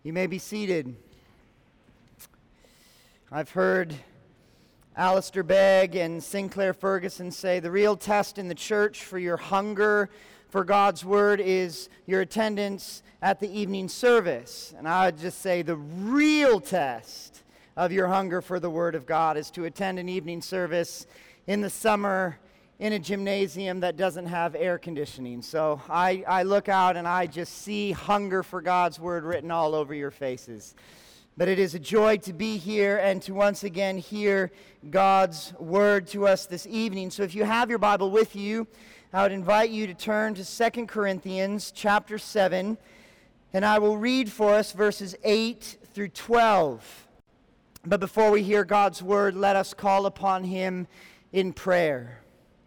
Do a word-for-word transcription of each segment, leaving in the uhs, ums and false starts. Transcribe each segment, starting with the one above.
You may be seated. I've heard Alistair Begg and Sinclair Ferguson say the real test in the church for your hunger for God's Word is your attendance at the evening service. And I would just say the real test of your hunger for the Word of God is to attend an evening service in the summer in a gymnasium that doesn't have air conditioning. So I, I look out and I just see hunger for God's Word written all over your faces. But it is a joy to be here and to once again hear God's Word to us this evening. So if you have your Bible with you, I would invite you to turn to Second Corinthians chapter seven, and I will read for us verses eight through twelve. But before we hear God's Word, let us call upon Him in prayer.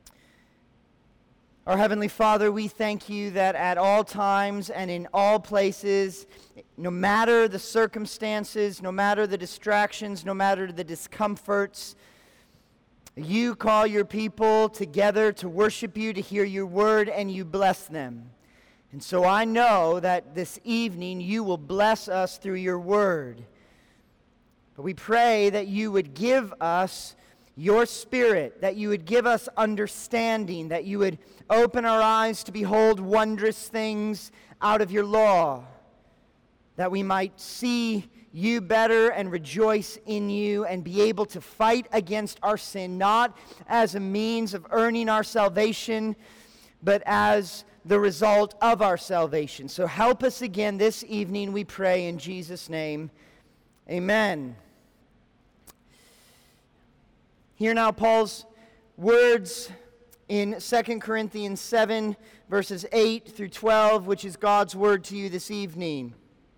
Our Heavenly Father, we thank you that at all times and in all places, no matter the circumstances, no matter the distractions, no matter the discomforts, you call your people together to worship you, to hear your word, and you bless them. And so I know that this evening you will bless us through your word. But we pray that you would give us your Spirit, that you would give us understanding, that you would open our eyes to behold wondrous things out of your law, that we might see you better and rejoice in you and be able to fight against our sin, not as a means of earning our salvation, but as the result of our salvation. So help us again this evening, we pray in Jesus' name. Amen. Hear now Paul's words in Second Corinthians seven, verses eight through twelve, which is God's word to you this evening.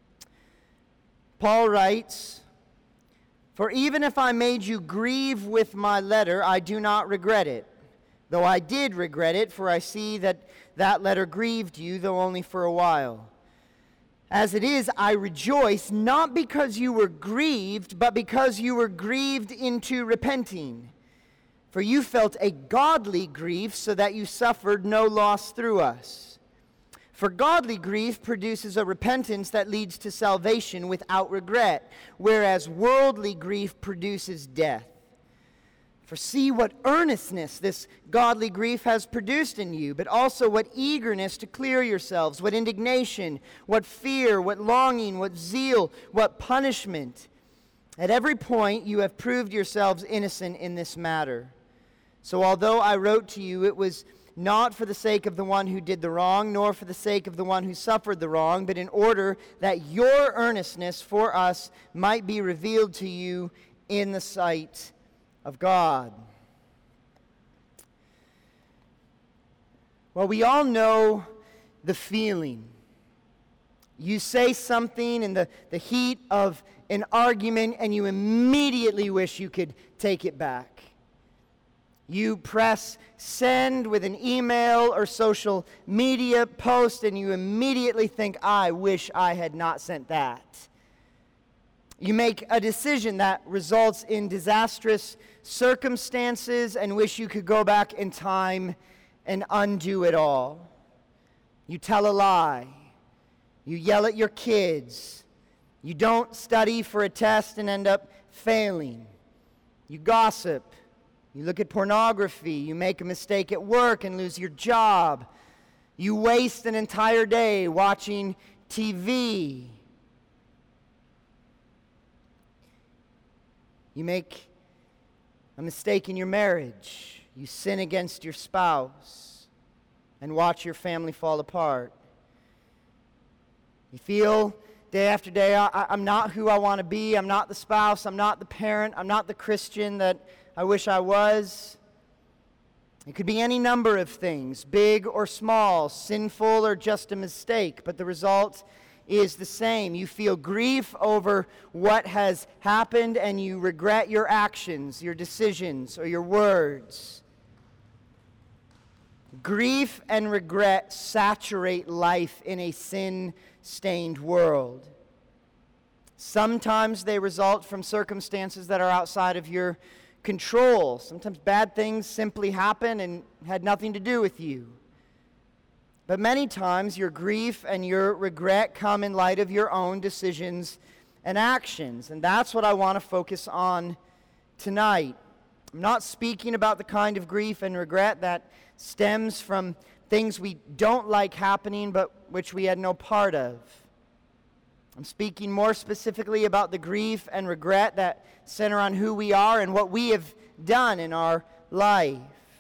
Paul writes, "For even if I made you grieve with my letter, I do not regret it, though I did regret it, for I see that that letter grieved you, though only for a while. As it is, I rejoice, not because you were grieved, but because you were grieved into repenting. For you felt a godly grief, so that you suffered no loss through us. For godly grief produces a repentance that leads to salvation without regret, whereas worldly grief produces death. For see what earnestness this godly grief has produced in you, but also what eagerness to clear yourselves, what indignation, what fear, what longing, what zeal, what punishment. At every point you have proved yourselves innocent in this matter. So although I wrote to you, it was not for the sake of the one who did the wrong, nor for the sake of the one who suffered the wrong, but in order that your earnestness for us might be revealed to you in the sight of God." Well, we all know the feeling. You say something in the, the heat of an argument and you immediately wish you could take it back. You press send with an email or social media post and you immediately think, I wish I had not sent that. You make a decision that results in disastrous circumstances and wish you could go back in time and undo it all. You tell a lie. You yell at your kids. You don't study for a test and end up failing. You gossip. You look at pornography. You make a mistake at work and lose your job. You waste an entire day watching T V. You make a mistake in your marriage. You sin against your spouse and watch your family fall apart. You feel day after day, I, I'm not who I want to be. I'm not the spouse. I'm not the parent. I'm not the Christian that I wish I was. It could be any number of things, big or small, sinful or just a mistake, but the result is the same. You feel grief over what has happened and you regret your actions, your decisions, or your words. Grief and regret saturate life in a sin-stained world. Sometimes they result from circumstances that are outside of your control. Sometimes bad things simply happen and had nothing to do with you. But many times your grief and your regret come in light of your own decisions and actions. And that's what I want to focus on tonight. I'm not speaking about the kind of grief and regret that stems from things we don't like happening, but which we had no part of. I'm speaking more specifically about the grief and regret that center on who we are and what we have done in our life.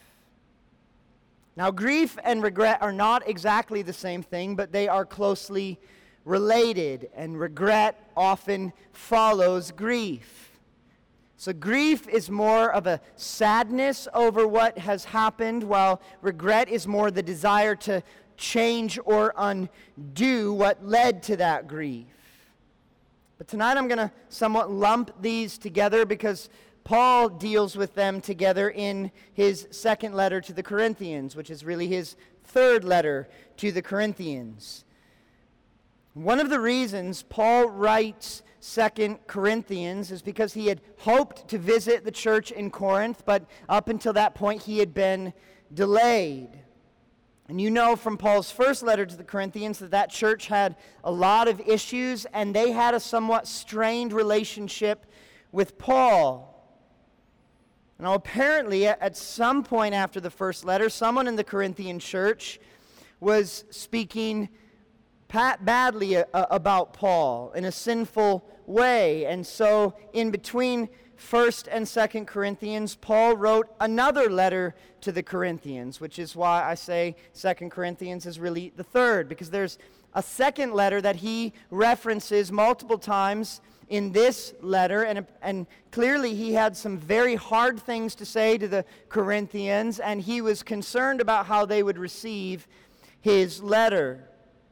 Now, grief and regret are not exactly the same thing, but they are closely related, and regret often follows grief. So grief is more of a sadness over what has happened, while regret is more the desire to change or undo what led to that grief. But tonight I'm going to somewhat lump these together because Paul deals with them together in his second letter to the Corinthians, which is really his third letter to the Corinthians. One of the reasons Paul writes Second Corinthians is because he had hoped to visit the church in Corinth, but up until that point he had been delayed. And you know from Paul's first letter to the Corinthians that that church had a lot of issues, and they had a somewhat strained relationship with Paul. Now, apparently, at some point after the first letter, someone in the Corinthian church was speaking badly about Paul in a sinful way. And so, in between First and Second Corinthians, Paul wrote another letter to the Corinthians, which is why I say Second Corinthians is really the third, because there's a second letter that he references multiple times in this letter, and, and clearly he had some very hard things to say to the Corinthians, and he was concerned about how they would receive his letter.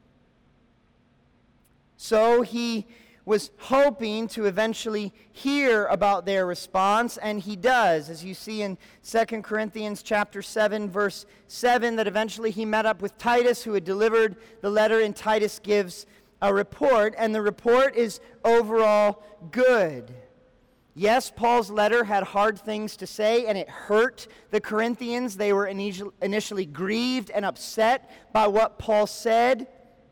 So he was hoping to eventually hear about their response, and he does, as you see in Second Corinthians chapter seven, verse seven, that eventually he met up with Titus, who had delivered the letter, and Titus gives a report, and the report is overall good. Yes, Paul's letter had hard things to say, and it hurt the Corinthians. They were initially grieved and upset by what Paul said,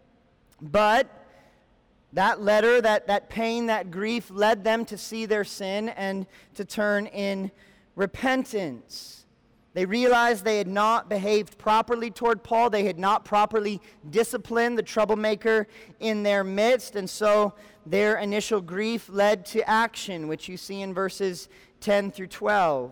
but that letter, that, that pain, that grief led them to see their sin and to turn in repentance. They realized they had not behaved properly toward Paul. They had not properly disciplined the troublemaker in their midst, and so their initial grief led to action, which you see in verses ten through twelve.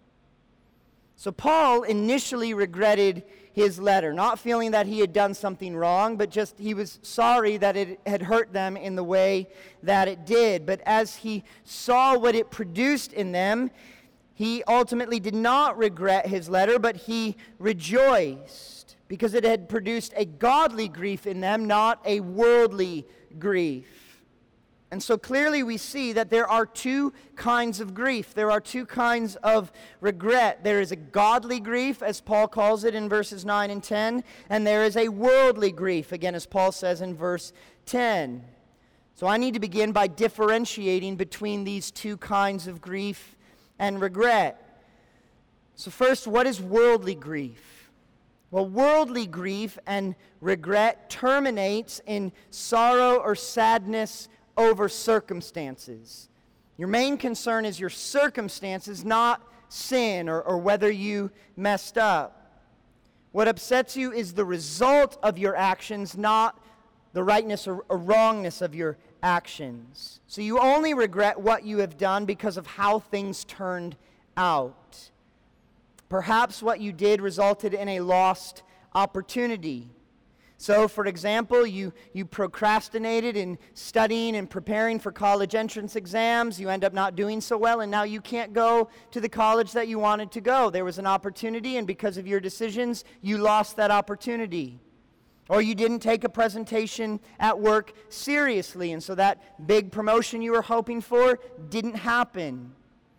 So Paul initially regretted his letter, not feeling that he had done something wrong, but just he was sorry that it had hurt them in the way that it did. But as he saw what it produced in them, he ultimately did not regret his letter, but he rejoiced because it had produced a godly grief in them, not a worldly grief. And so clearly we see that there are two kinds of grief. There are two kinds of regret. There is a godly grief, as Paul calls it in verses nine and ten, and there is a worldly grief, again, as Paul says in verse ten. So I need to begin by differentiating between these two kinds of grief and regret. So first, what is worldly grief? Well, worldly grief and regret terminates in sorrow or sadness over circumstances. Your main concern is your circumstances, not sin or, or whether you messed up. What upsets you is the result of your actions, not the rightness or, or wrongness of your actions. So you only regret what you have done because of how things turned out. Perhaps what you did resulted in a lost opportunity. So, for example, you, you procrastinated in studying and preparing for college entrance exams. You end up not doing so well, and now you can't go to the college that you wanted to go. There was an opportunity, and because of your decisions, you lost that opportunity. Or you didn't take a presentation at work seriously, and so that big promotion you were hoping for didn't happen.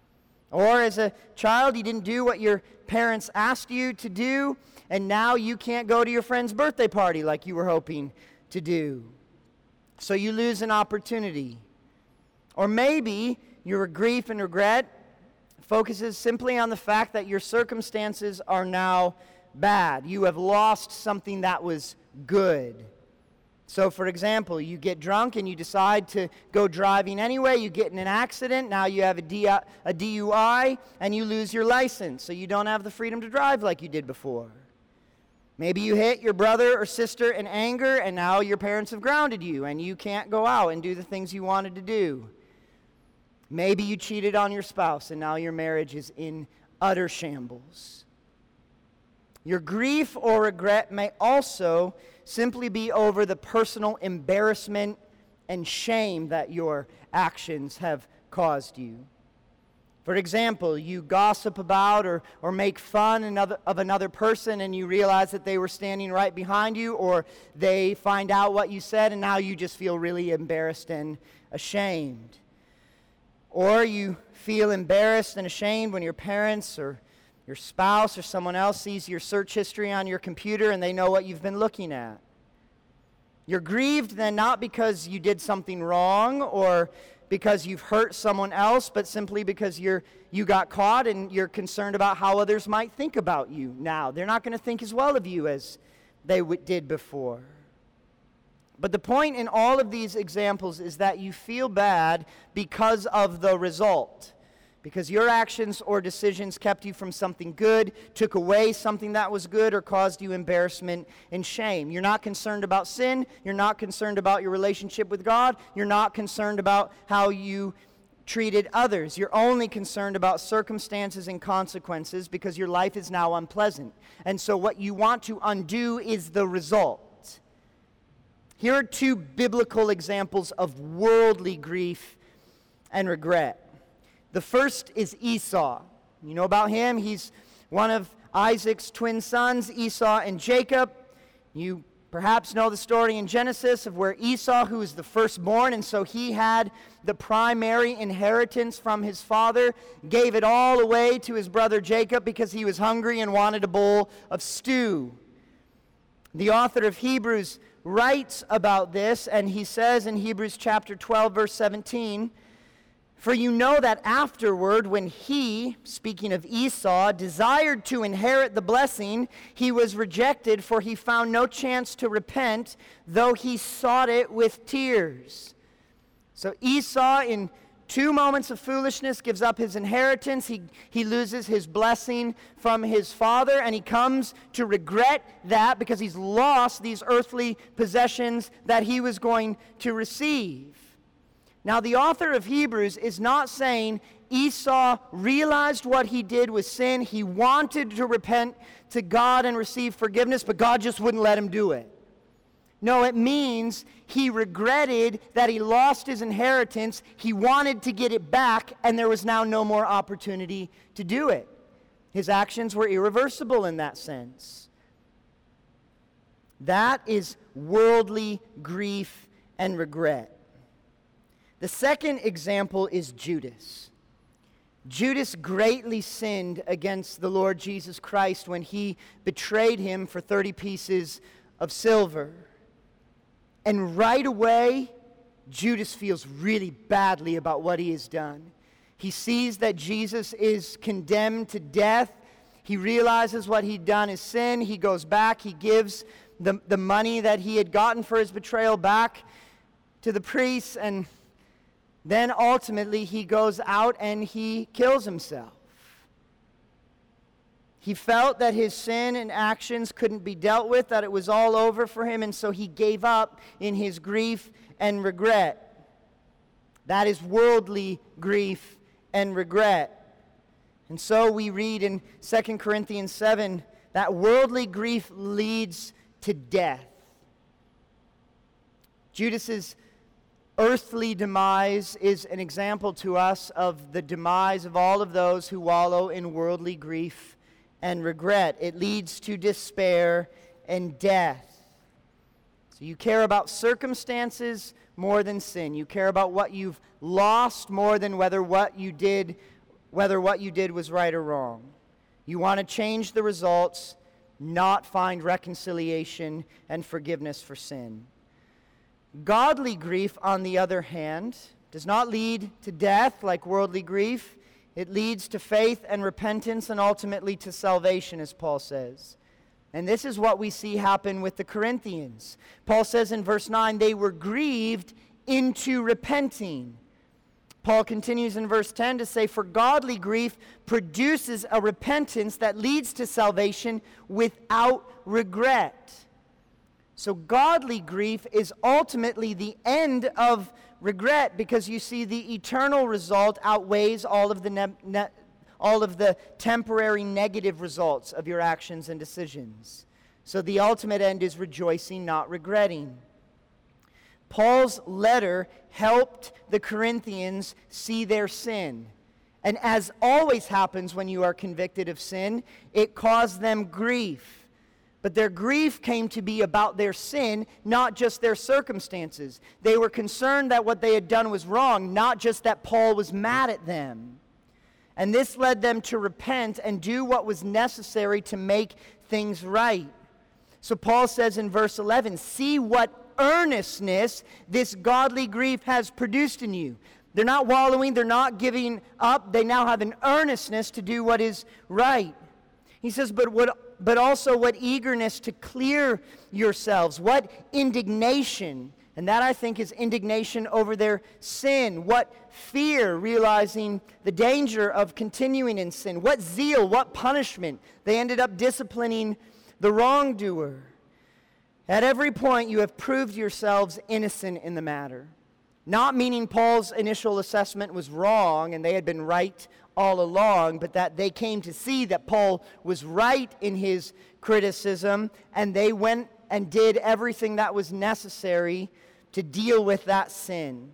Or as a child, you didn't do what your parents asked you to do, and now you can't go to your friend's birthday party like you were hoping to do. So you lose an opportunity. Or maybe your grief and regret focuses simply on the fact that your circumstances are now bad. You have lost something that was good. So, for example, you get drunk and you decide to go driving anyway. You get in an accident. Now you have a D U I and you lose your license. So you don't have the freedom to drive like you did before. Maybe you hit your brother or sister in anger and now your parents have grounded you and you can't go out and do the things you wanted to do. Maybe you cheated on your spouse and now your marriage is in utter shambles. Your grief or regret may also simply be over the personal embarrassment and shame that your actions have caused you. For example, you gossip about or, or make fun another, of another person and you realize that they were standing right behind you, or they find out what you said and now you just feel really embarrassed and ashamed. Or you feel embarrassed and ashamed when your parents or your spouse or someone else sees your search history on your computer and they know what you've been looking at. You're grieved then not because you did something wrong or because you've hurt someone else, but simply because you're you got caught and you're concerned about how others might think about you now. They're not going to think as well of you as they w- did before. But the point in all of these examples is that you feel bad because of the result. Because your actions or decisions kept you from something good, took away something that was good, or caused you embarrassment and shame. You're not concerned about sin. You're not concerned about your relationship with God. You're not concerned about how you treated others. You're only concerned about circumstances and consequences because your life is now unpleasant. And so what you want to undo is the result. Here are two biblical examples of worldly grief and regret. The first is Esau. You know about him? He's one of Isaac's twin sons, Esau and Jacob. You perhaps know the story in Genesis of where Esau, who was the firstborn, and so he had the primary inheritance from his father, gave it all away to his brother Jacob because he was hungry and wanted a bowl of stew. The author of Hebrews writes about this, and he says in Hebrews chapter twelve, verse seventeen, "For you know that afterward, when he," speaking of Esau, "desired to inherit the blessing, he was rejected, for he found no chance to repent, though he sought it with tears." So Esau, in two moments of foolishness, gives up his inheritance. He, he loses his blessing from his father, and he comes to regret that because he's lost these earthly possessions that he was going to receive. Now, the author of Hebrews is not saying Esau realized what he did was sin. He wanted to repent to God and receive forgiveness, but God just wouldn't let him do it. No, it means he regretted that he lost his inheritance. He wanted to get it back, and there was now no more opportunity to do it. His actions were irreversible in that sense. That is worldly grief and regret. The second example is Judas. Judas greatly sinned against the Lord Jesus Christ when he betrayed him for thirty pieces of silver. And right away, Judas feels really badly about what he has done. He sees that Jesus is condemned to death. He realizes what he'd done is sin. He goes back. He gives the, the money that he had gotten for his betrayal back to the priests, and then ultimately he goes out and he kills himself. He felt that his sin and actions couldn't be dealt with, that it was all over for him, and so he gave up in his grief and regret. That is worldly grief and regret. And so we read in Second Corinthians seven that worldly grief leads to death. Judas's earthly demise is an example to us of the demise of all of those who wallow in worldly grief and regret. It leads to despair and death. So you care about circumstances more than sin. You care about what you've lost more than whether what you did, whether what you did was right or wrong. You want to change the results, not find reconciliation and forgiveness for sin. Godly grief, on the other hand, does not lead to death like worldly grief. It leads to faith and repentance and ultimately to salvation, as Paul says. And this is what we see happen with the Corinthians. Paul says in verse nine, they were grieved into repenting. Paul continues in verse ten to say, for godly grief produces a repentance that leads to salvation without regret. So godly grief is ultimately the end of regret, because you see the eternal result outweighs all of the ne- ne- all of the temporary negative results of your actions and decisions. So the ultimate end is rejoicing, not regretting. Paul's letter helped the Corinthians see their sin. And as always happens when you are convicted of sin, it caused them grief. But their grief came to be about their sin, not just their circumstances. They were concerned that what they had done was wrong, not just that Paul was mad at them. And this led them to repent and do what was necessary to make things right. So Paul says in verse eleven, see what earnestness this godly grief has produced in you. They're not wallowing, they're not giving up. They now have an earnestness to do what is right. He says, but what, but also what eagerness to clear yourselves, what indignation. And that, I think, is indignation over their sin. What fear, realizing the danger of continuing in sin. What zeal, what punishment. They ended up disciplining the wrongdoer. At every point, you have proved yourselves innocent in the matter. Not meaning Paul's initial assessment was wrong and they had been right all along, but that they came to see that Paul was right in his criticism, and they went and did everything that was necessary to deal with that sin.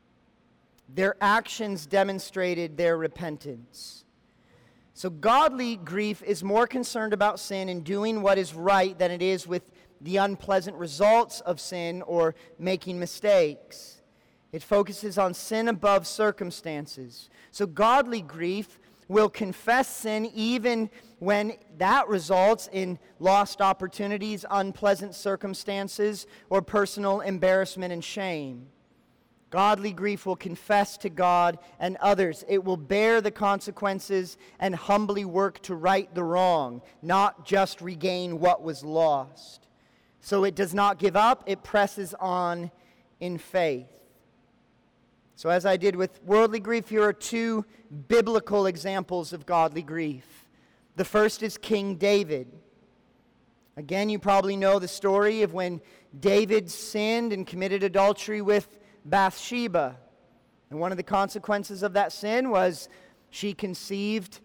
Their actions demonstrated their repentance. So godly grief is more concerned about sin and doing what is right than it is with the unpleasant results of sin or making mistakes. It focuses on sin above circumstances. So godly grief will confess sin even when that results in lost opportunities, unpleasant circumstances, or personal embarrassment and shame. Godly grief will confess to God and others. It will bear the consequences and humbly work to right the wrong, not just regain what was lost. So it does not give up, it presses on in faith. So as I did with worldly grief, here are two biblical examples of godly grief. The first is King David. Again, you probably know the story of when David sinned and committed adultery with Bathsheba. And one of the consequences of that sin was she conceived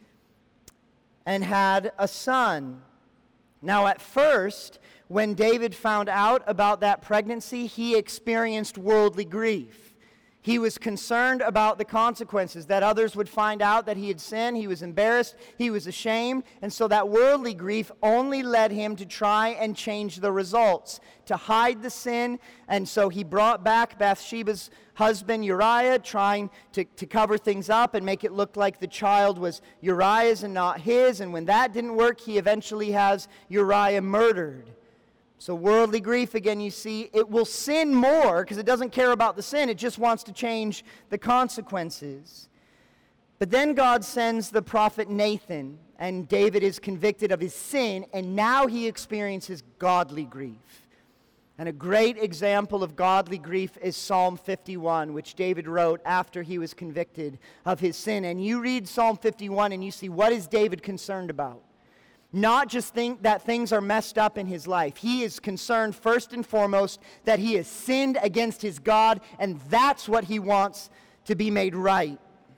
and had a son. Now, at first, when David found out about that pregnancy, he experienced worldly grief. He was concerned about the consequences, that others would find out that he had sinned. He was embarrassed. He was ashamed. And so that worldly grief only led him to try and change the results, to hide the sin. And so he brought back Bathsheba's husband Uriah, trying to, to cover things up and make it look like the child was Uriah's and not his. And when that didn't work, he eventually has Uriah murdered. So worldly grief, again, you see, it will sin more because it doesn't care about the sin. It just wants to change the consequences. But then God sends the prophet Nathan, and David is convicted of his sin, and now he experiences godly grief. And a great example of godly grief is Psalm fifty-one, which David wrote after he was convicted of his sin. And you read Psalm fifty-one and you see, what is David concerned about? Not just think that things are messed up in his life. He is concerned first and foremost that he has sinned against his God, and that's what he wants to be made right.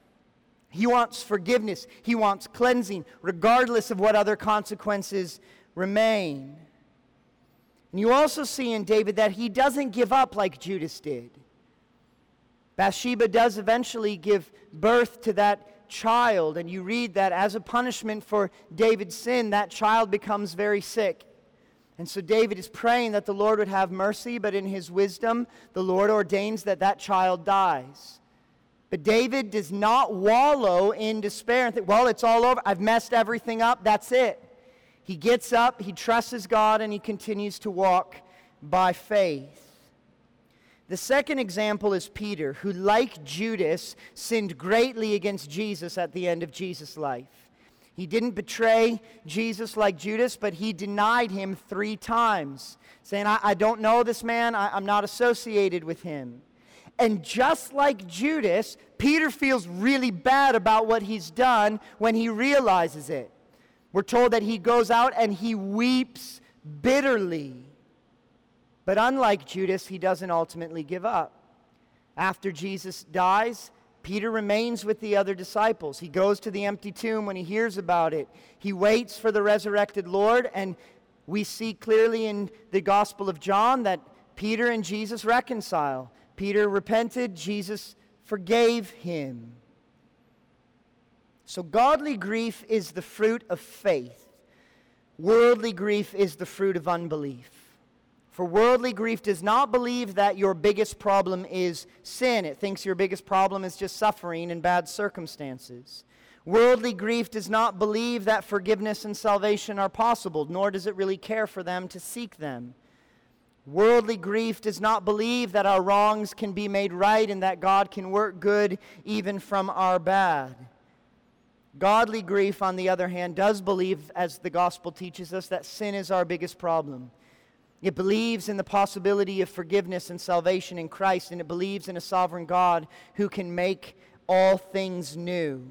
He wants forgiveness. He wants cleansing, regardless of what other consequences remain. And you also see in David that he doesn't give up like Judas did. Bathsheba does eventually give birth to that child, and you read that as a punishment for David's sin, that child becomes very sick. And so David is praying that the Lord would have mercy, but in his wisdom, the Lord ordains that that child dies. But David does not wallow in despair and think, well, it's all over. I've messed everything up. That's it. He gets up, he trusts God, and he continues to walk by faith. The second example is Peter, who, like Judas, sinned greatly against Jesus at the end of Jesus' life. He didn't betray Jesus like Judas, but he denied him three times, saying, I, I don't know this man, I, I'm not associated with him. And just like Judas, Peter feels really bad about what he's done when he realizes it. We're told that he goes out and he weeps bitterly. But unlike Judas, he doesn't ultimately give up. After Jesus dies, Peter remains with the other disciples. He goes to the empty tomb when he hears about it. He waits for the resurrected Lord, and we see clearly in the Gospel of John that Peter and Jesus reconcile. Peter repented, Jesus forgave him. So godly grief is the fruit of faith. Worldly grief is the fruit of unbelief. For worldly grief does not believe that your biggest problem is sin. It thinks your biggest problem is just suffering and bad circumstances. Worldly grief does not believe that forgiveness and salvation are possible, nor does it really care for them to seek them. Worldly grief does not believe that our wrongs can be made right and that God can work good even from our bad. Godly grief, on the other hand, does believe, as the gospel teaches us, that sin is our biggest problem. It believes in the possibility of forgiveness and salvation in Christ, and it believes in a sovereign God who can make all things new.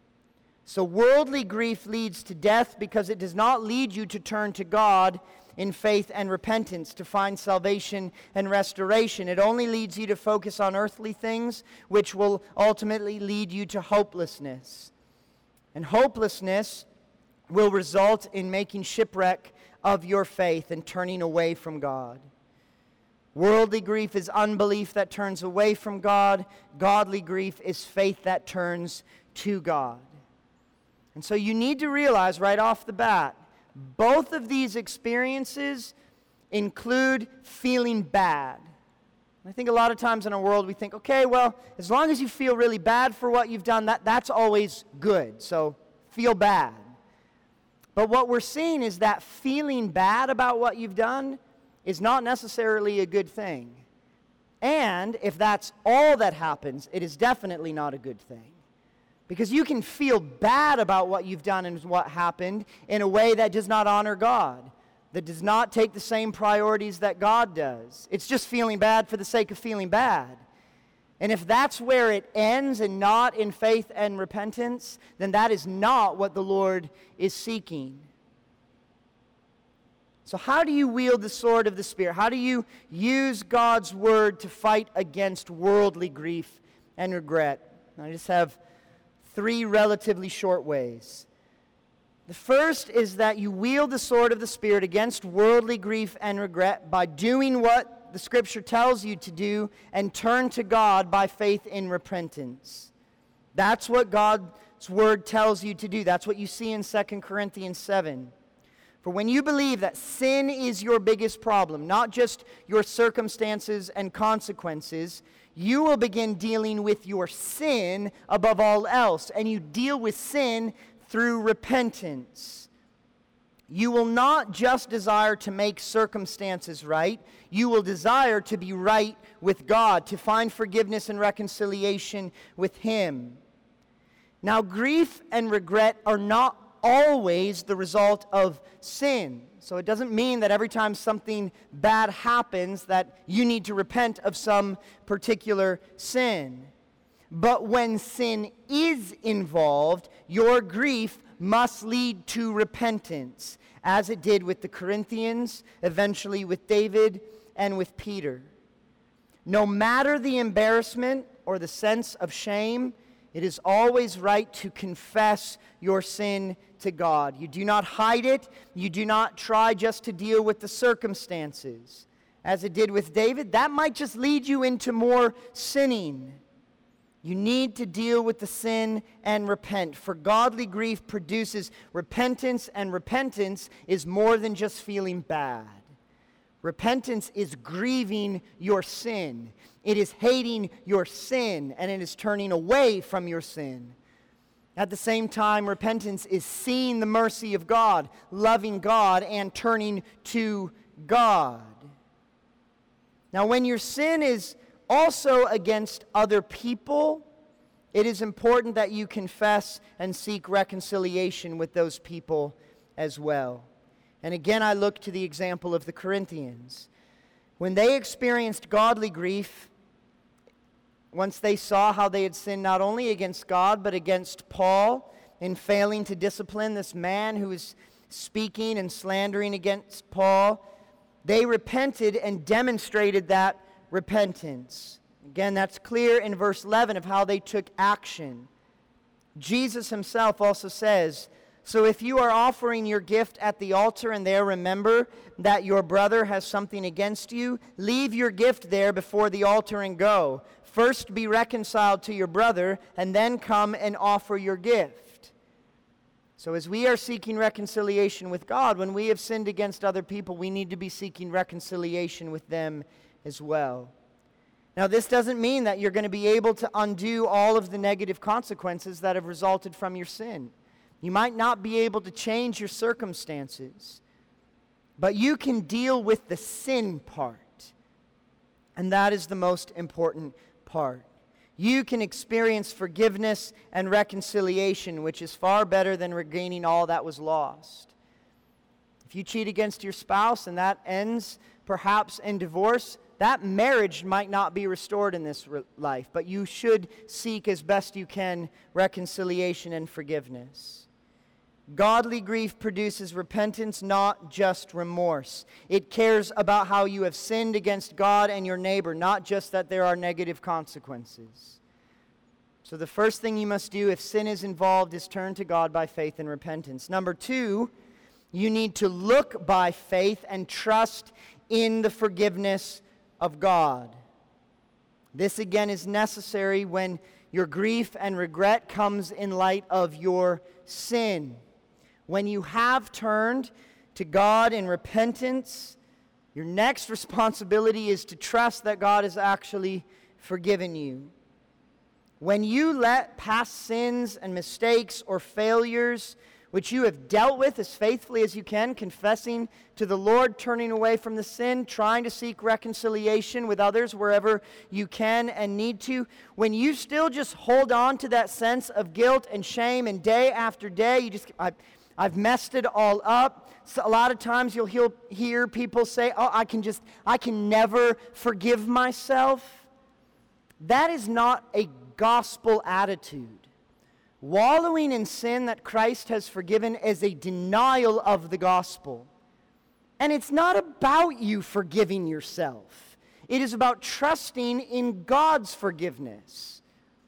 So worldly grief leads to death because it does not lead you to turn to God in faith and repentance to find salvation and restoration. It only leads you to focus on earthly things, which will ultimately lead you to hopelessness. And hopelessness will result in making shipwreck of your faith and turning away from God. Worldly grief is unbelief that turns away from God. Godly grief is faith that turns to God. And so you need to realize right off the bat, both of these experiences include feeling bad. I think a lot of times in our world we think, okay, well, as long as you feel really bad for what you've done, that, that's always good. So feel bad. But what we're seeing is that feeling bad about what you've done is not necessarily a good thing. And if that's all that happens, it is definitely not a good thing. Because you can feel bad about what you've done and what happened in a way that does not honor God, that does not take the same priorities that God does. It's just feeling bad for the sake of feeling bad. And if that's where it ends and not in faith and repentance, then that is not what the Lord is seeking. So how do you wield the sword of the Spirit? How do you use God's word to fight against worldly grief and regret? I just have three relatively short ways. The first is that you wield the sword of the Spirit against worldly grief and regret by doing what the Scripture tells you to do and turn to God by faith in repentance. That's what God's Word tells you to do. That's what you see in Second Corinthians seven. For when you believe that sin is your biggest problem, not just your circumstances and consequences, you will begin dealing with your sin above all else, and you deal with sin through repentance. You will not just desire to make circumstances right. You will desire to be right with God, to find forgiveness and reconciliation with Him. Now, grief and regret are not always the result of sin. So it doesn't mean that every time something bad happens that you need to repent of some particular sin. But when sin is involved, your grief must lead to repentance, as it did with the Corinthians, eventually with David, and with Peter. No matter the embarrassment or the sense of shame, it is always right to confess your sin to God. You do not hide it. You do not try just to deal with the circumstances. As it did with David, that might just lead you into more sinning. You need to deal with the sin and repent, for godly grief produces repentance, and repentance is more than just feeling bad. Repentance is grieving your sin. It is hating your sin, and it is turning away from your sin. At the same time, repentance is seeing the mercy of God, loving God, and turning to God. Now, when your sin is also against other people, It is important that you confess and seek reconciliation with those people as well. And again, I look to the example of the Corinthians. When they experienced godly grief, once they saw how they had sinned not only against God, but against Paul in failing to discipline this man who was speaking and slandering against Paul, they repented and demonstrated that repentance. Again, that's clear in verse eleven of how they took action. Jesus himself also says, "So if you are offering your gift at the altar and there remember that your brother has something against you, leave your gift there before the altar and go. First be reconciled to your brother, and then come and offer your gift." So as we are seeking reconciliation with God, when we have sinned against other people, we need to be seeking reconciliation with them as well. Now, this doesn't mean that you're going to be able to undo all of the negative consequences that have resulted from your sin. You might not be able to change your circumstances, but you can deal with the sin part. And that is the most important part. You can experience forgiveness and reconciliation, which is far better than regaining all that was lost. If you cheat against your spouse and that ends perhaps in divorce, that marriage might not be restored in this re- life, but you should seek as best you can reconciliation and forgiveness. Godly grief produces repentance, not just remorse. It cares about how you have sinned against God and your neighbor, not just that there are negative consequences. So the first thing you must do if sin is involved is turn to God by faith and repentance. Number two, you need to look by faith and trust in the forgiveness of God. This again is necessary when your grief and regret comes in light of your sin. When you have turned to God in repentance, your next responsibility is to trust that God has actually forgiven you. When you let past sins and mistakes or failures, which you have dealt with as faithfully as you can, confessing to the Lord, turning away from the sin, trying to seek reconciliation with others wherever you can and need to, when you still just hold on to that sense of guilt and shame, and day after day, you just, I, I've messed it all up. So a lot of times you'll hear, hear people say, oh, I can just, I can never forgive myself. That is not a gospel attitude. Wallowing in sin that Christ has forgiven is a denial of the gospel. And it's not about you forgiving yourself. It is about trusting in God's forgiveness.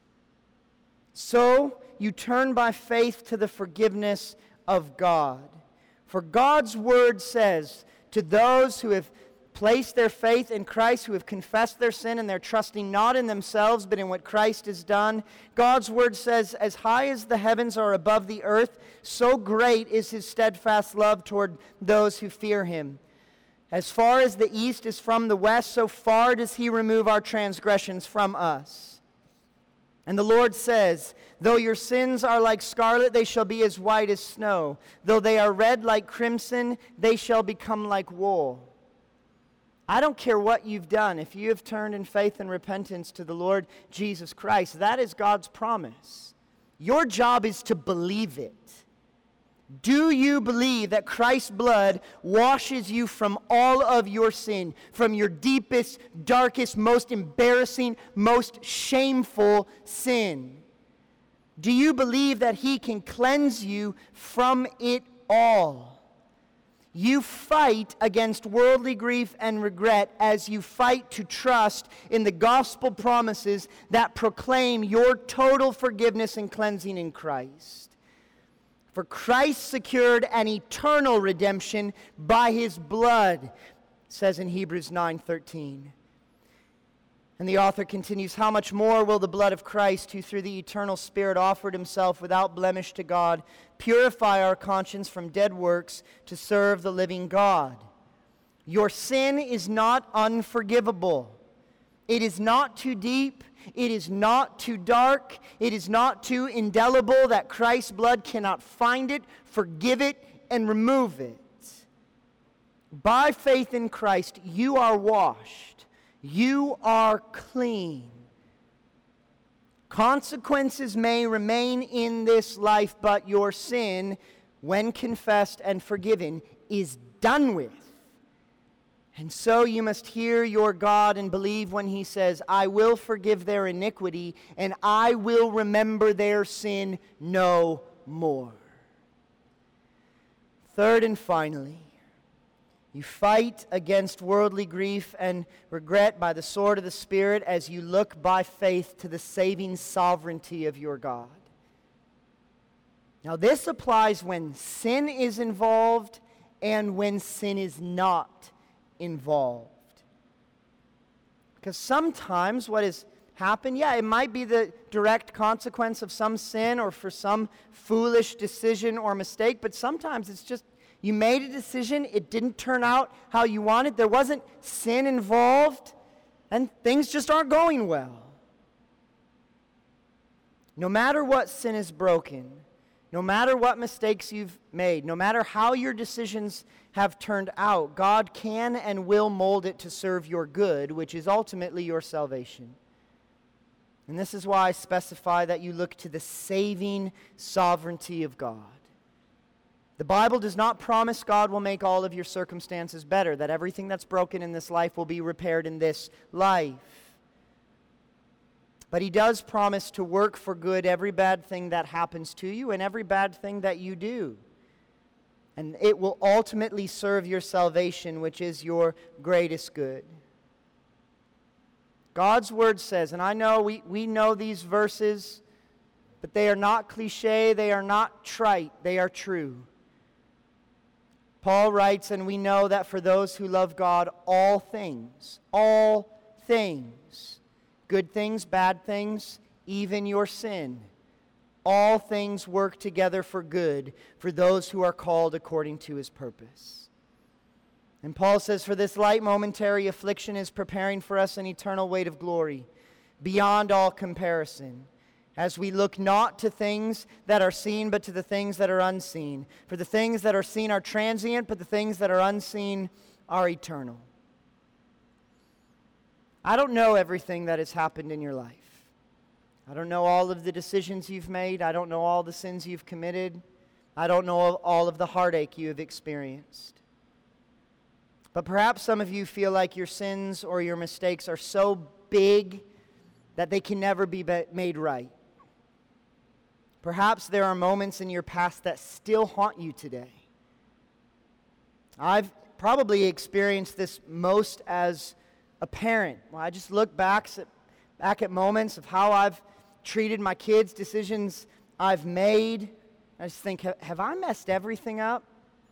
So you turn by faith to the forgiveness of God. For God's word says to those who have placed their faith in Christ, who have confessed their sin, and they're trusting not in themselves but in what Christ has done, God's word says, as high as the heavens are above the earth, so great is his steadfast love toward those who fear him. As far as the east is from the west, so far does he remove our transgressions from us. And the Lord says, though your sins are like scarlet, they shall be as white as snow. Though they are red like crimson, they shall become like wool. I don't care what you've done. If you have turned in faith and repentance to the Lord Jesus Christ, that is God's promise. Your job is to believe it. Do you believe that Christ's blood washes you from all of your sin, from your deepest, darkest, most embarrassing, most shameful sin? Do you believe that he can cleanse you from it all? You fight against worldly grief and regret as you fight to trust in the gospel promises that proclaim your total forgiveness and cleansing in Christ. For Christ secured an eternal redemption by his blood, it says in Hebrews nine thirteen. And the author continues, how much more will the blood of Christ, who through the eternal Spirit offered himself without blemish to God, purify our conscience from dead works to serve the living God? Your sin is not unforgivable. It is not too deep. It is not too dark. It is not too indelible that Christ's blood cannot find it, forgive it, and remove it. By faith in Christ, you are washed. You are clean. Consequences may remain in this life, but your sin, when confessed and forgiven, is done with. And so you must hear your God and believe when he says, I will forgive their iniquity, and I will remember their sin no more. Third and finally, you fight against worldly grief and regret by the sword of the Spirit as you look by faith to the saving sovereignty of your God. Now this applies when sin is involved and when sin is not involved. Because sometimes what has happened, yeah, it might be the direct consequence of some sin or for some foolish decision or mistake, but sometimes it's just you made a decision, it didn't turn out how you wanted, there wasn't sin involved, and things just aren't going well. No matter what sin is broken, no matter what mistakes you've made, no matter how your decisions have turned out, God can and will mold it to serve your good, which is ultimately your salvation. And this is why I specify that you look to the saving sovereignty of God. The Bible does not promise God will make all of your circumstances better, that everything that's broken in this life will be repaired in this life. But he does promise to work for good every bad thing that happens to you and every bad thing that you do. And it will ultimately serve your salvation, which is your greatest good. God's word says, and I know we, we know these verses, but they are not cliche, they are not trite, they are true. Paul writes, and we know that for those who love God, all things, all things, good things, bad things, even your sin, all things work together for good for those who are called according to his purpose. And Paul says, for this light momentary affliction is preparing for us an eternal weight of glory, beyond all comparison, as we look not to things that are seen, but to the things that are unseen. For the things that are seen are transient, but the things that are unseen are eternal. I don't know everything that has happened in your life. I don't know all of the decisions you've made. I don't know all the sins you've committed. I don't know all of the heartache you have experienced. But perhaps some of you feel like your sins or your mistakes are so big that they can never be made right. Perhaps there are moments in your past that still haunt you today. I've probably experienced this most as a parent. Well, I just look back at, back at moments of how I've treated my kids, decisions I've made. I just think, have I messed everything up?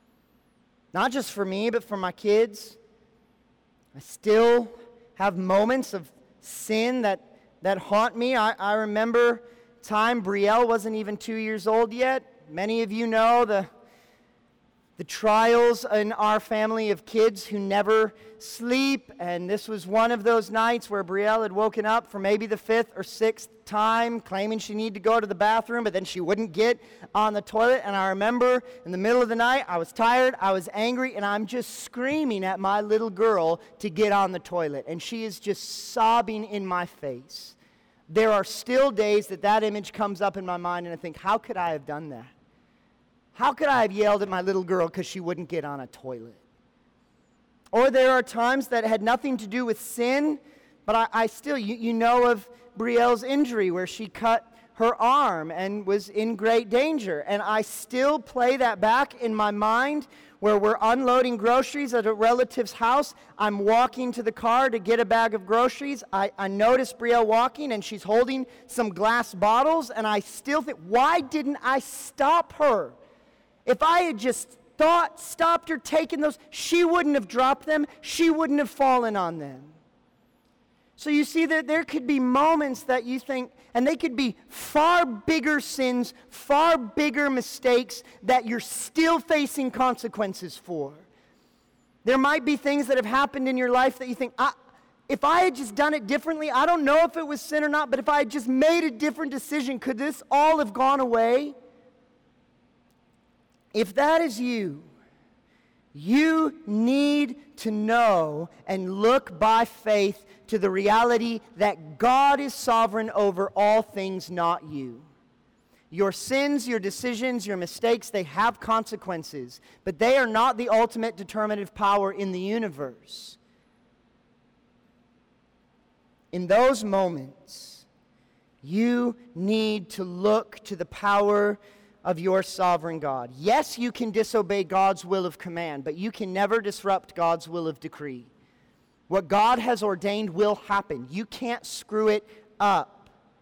Not just for me, but for my kids. I still have moments of sin that, that haunt me. I, I remember time Brielle wasn't even two years old yet. Many of you know the the trials in our family of kids who never sleep, and this was one of those nights where Brielle had woken up for maybe the fifth or sixth time, claiming she needed to go to the bathroom, but then she wouldn't get on the toilet. And I remember in the middle of the night, I was tired, I was angry, and I'm just screaming at my little girl to get on the toilet, and she is just sobbing in my face. There are still days that that image comes up in my mind, and I think, how could I have done that? How could I have yelled at my little girl because she wouldn't get on a toilet? Or there are times that had nothing to do with sin, but I, I still, you, you know of Brielle's injury where she cut her arm and was in great danger. And I still play that back in my mind where we're unloading groceries at a relative's house. I'm walking to the car to get a bag of groceries. I, I notice Brielle walking, and she's holding some glass bottles, and I still think, why didn't I stop her? If I had just thought, stopped her taking those, she wouldn't have dropped them. She wouldn't have fallen on them. So you see that there could be moments that you think, and they could be far bigger sins, far bigger mistakes that you're still facing consequences for. There might be things that have happened in your life that you think, I, if I had just done it differently, I don't know if it was sin or not, but if I had just made a different decision, could this all have gone away? If that is you, You need to know and look by faith to the reality that God is sovereign over all things, not you. Your sins, your decisions, your mistakes, they have consequences, but they are not the ultimate determinative power in the universe. In those moments, you need to look to the power of your sovereign God. Yes, you can disobey God's will of command, but you can never disrupt God's will of decree. What God has ordained will happen. You can't screw it up.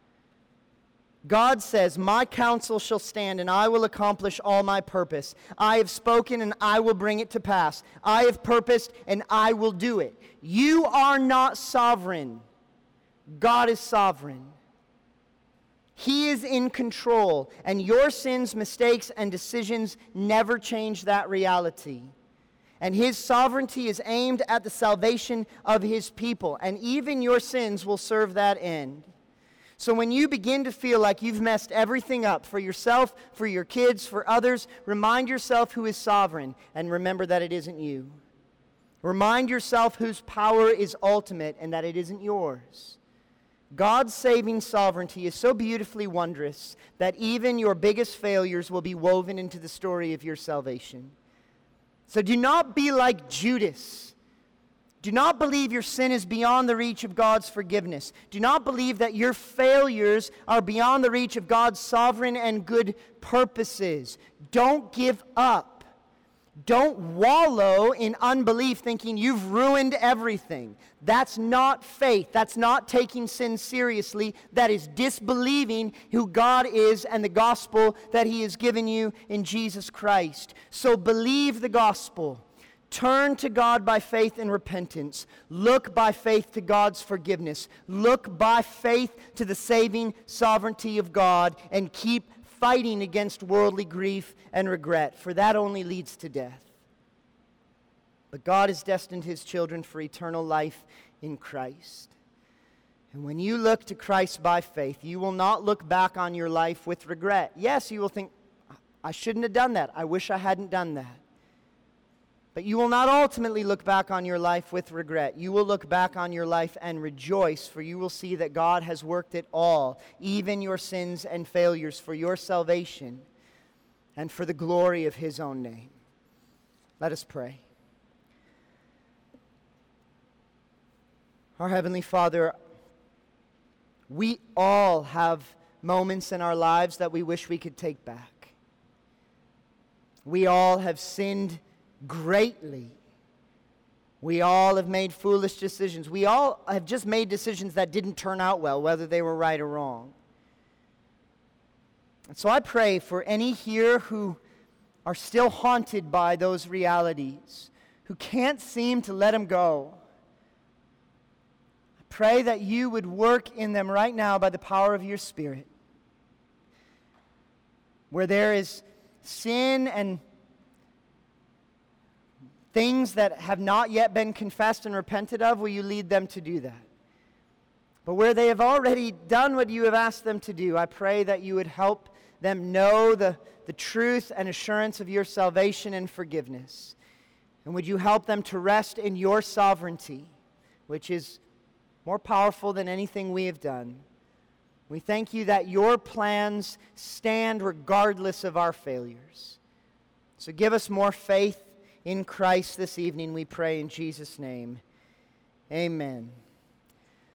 God says, "My counsel shall stand, and I will accomplish all my purpose. I have spoken, and I will bring it to pass. I have purposed, and I will do it." You are not sovereign. God is sovereign. He is in control, and your sins, mistakes, and decisions never change that reality. And His sovereignty is aimed at the salvation of His people, and even your sins will serve that end. So when you begin to feel like you've messed everything up for yourself, for your kids, for others, remind yourself who is sovereign, and remember that it isn't you. Remind yourself whose power is ultimate and that it isn't yours. God's saving sovereignty is so beautifully wondrous that even your biggest failures will be woven into the story of your salvation. So do not be like Judas. Do not believe your sin is beyond the reach of God's forgiveness. Do not believe that your failures are beyond the reach of God's sovereign and good purposes. Don't give up. Don't wallow in unbelief thinking you've ruined everything. That's not faith. That's not taking sin seriously. That is disbelieving who God is and the gospel that He has given you in Jesus Christ. So believe the gospel. Turn to God by faith and repentance. Look by faith to God's forgiveness. Look by faith to the saving sovereignty of God, and keep fighting against worldly grief and regret, for that only leads to death. But God has destined His children for eternal life in Christ. And when you look to Christ by faith, you will not look back on your life with regret. Yes, you will think, I shouldn't have done that. I wish I hadn't done that. But you will not ultimately look back on your life with regret. You will look back on your life and rejoice, for you will see that God has worked it all, even your sins and failures, for your salvation and for the glory of His own name. Let us pray. Our Heavenly Father, we all have moments in our lives that we wish we could take back. We all have sinned greatly. We all have made foolish decisions. We all have just made decisions that didn't turn out well, whether they were right or wrong. And so I pray for any here who are still haunted by those realities, who can't seem to let them go. I pray that you would work in them right now by the power of your Spirit. Where there is sin and things that have not yet been confessed and repented of, will you lead them to do that? But where they have already done what you have asked them to do, I pray that you would help them know the, the truth and assurance of your salvation and forgiveness. And would you help them to rest in your sovereignty, which is more powerful than anything we have done. We thank you that your plans stand regardless of our failures. So give us more faith in Christ this evening, we pray in Jesus' name. Amen.